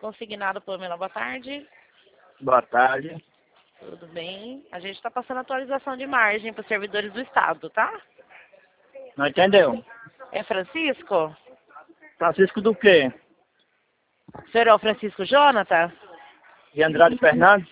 Consignado, Pamela, boa tarde. Boa tarde. Tudo bem? A gente está passando atualização de margem para os servidores do Estado, tá? Não entendeu? É Francisco? Francisco do quê? O senhor é o Francisco Jonathan? De Andrade Fernandes?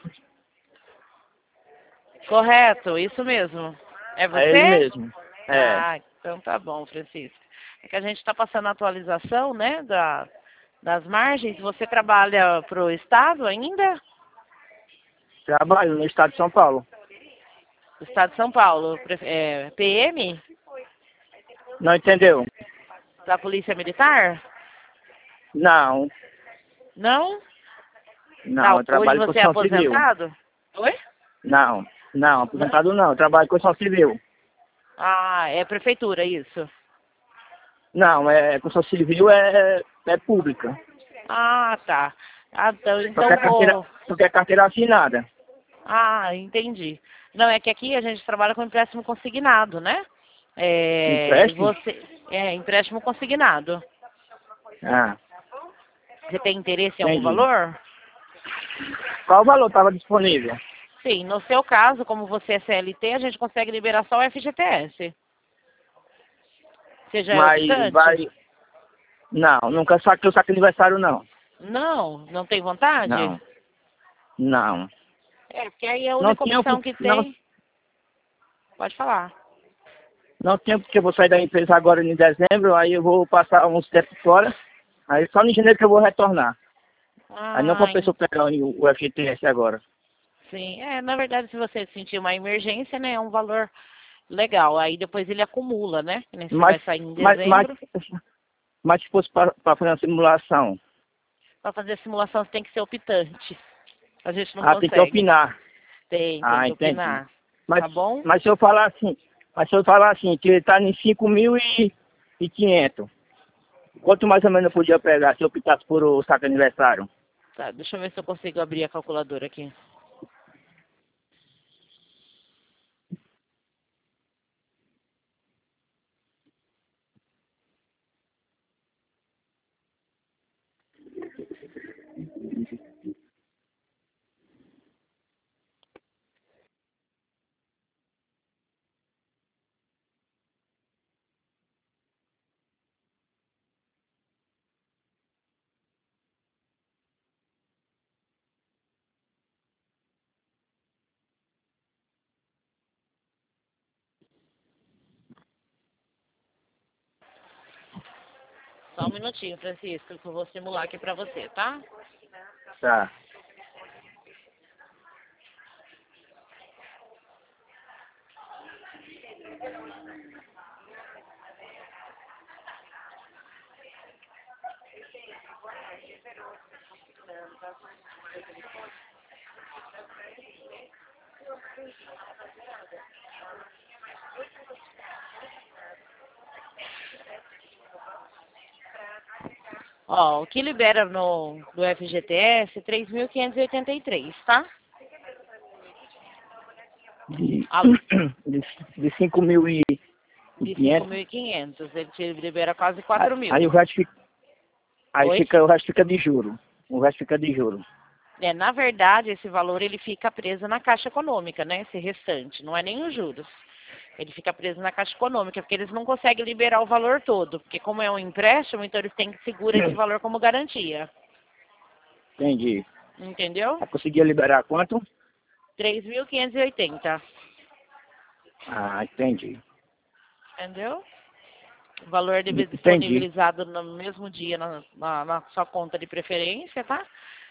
Correto, isso mesmo. É você? É ele mesmo. É. Ah, então tá bom, Francisco. É que a gente está passando a atualização, né, das margens. Você trabalha para o Estado ainda? Trabalho no estado de São Paulo. Estado de São Paulo. PM? Não entendeu? Da Polícia Militar? Não. Não? Não, eu Hoje trabalho com você é construção civil. aposentado? Oi? Não. Não, aposentado não. Eu trabalho com construção civil. Ah, é prefeitura isso. Não, construção civil é pública. Ah, tá. Ah, Só então que a carteira, vou... só que a carteira assinada. Ah, entendi. Não, é que aqui a gente trabalha com empréstimo consignado, né? Empréstimo? Empréstimo consignado. Ah, Você tem interesse em algum entendi. valor? Qual o valor estava disponível? Sim, no seu caso, como você é CLT, a gente consegue liberar só o FGTS. Você já é Mas optante? vai... Não, nunca saquei o saque aniversário, não. Não, não tem vontade? Não. Não. É, porque aí a Não única tinha, opção que não, tem... Pode falar. não tinha porque eu vou sair da empresa agora em dezembro, aí eu vou passar uns tempos fora. Aí só em janeiro que eu vou retornar. Aí não Ah, compensou pegar o FGTS agora. sim. É, na verdade, se você sentir uma emergência, né, é um valor legal. Aí depois ele acumula, né? Que nem você Mas, vai sair em mas, mas, dezembro. mas se fosse para fazer uma simulação, Para fazer a simulação, você tem que ser optante. A gente não tem que consegue. opinar. Tem Ah, que entendi. opinar. Mas, Tá bom? mas se eu falar assim, que ele está em 5.500, quanto mais ou menos eu podia pegar se eu optasse por o saque aniversário? Tá, deixa eu ver se eu consigo abrir a calculadora aqui. Só um minutinho, Francisco, que eu vou simular aqui para você, tá? Tá. Ó, o que libera do FGTS, 3.583, tá? De, Alô? de 5.500. De 5.500. Ele te libera quase 4.000. Aí o resto fica, Oi? o resto fica de juro. O resto fica de juro. Na verdade, esse valor ele fica preso na Caixa Econômica, né? Esse restante, não é nem os juros. Ele fica preso na Caixa Econômica, porque eles não conseguem liberar o valor todo. Porque como é um empréstimo, então eles têm que segurar esse valor como garantia. Entendi. Entendeu? Aí conseguia liberar quanto? 3.580. Ah, entendi. Entendeu? O valor Entendi. disponibilizado no mesmo dia na sua conta de preferência, tá?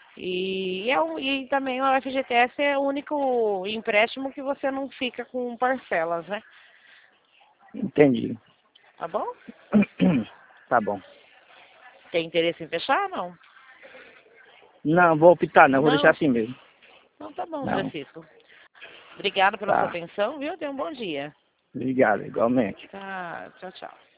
E também o FGTS é o único empréstimo que você não fica com parcelas, né? Entendi. Tá bom? Tá bom. Tem interesse em fechar, não? Não, vou optar não, vou deixar Não? assim mesmo. Então tá bom, Não. Francisco. Obrigado pela sua Tá. atenção, viu? Tenha um bom dia. Obrigado, igualmente. Tá, tchau, tchau.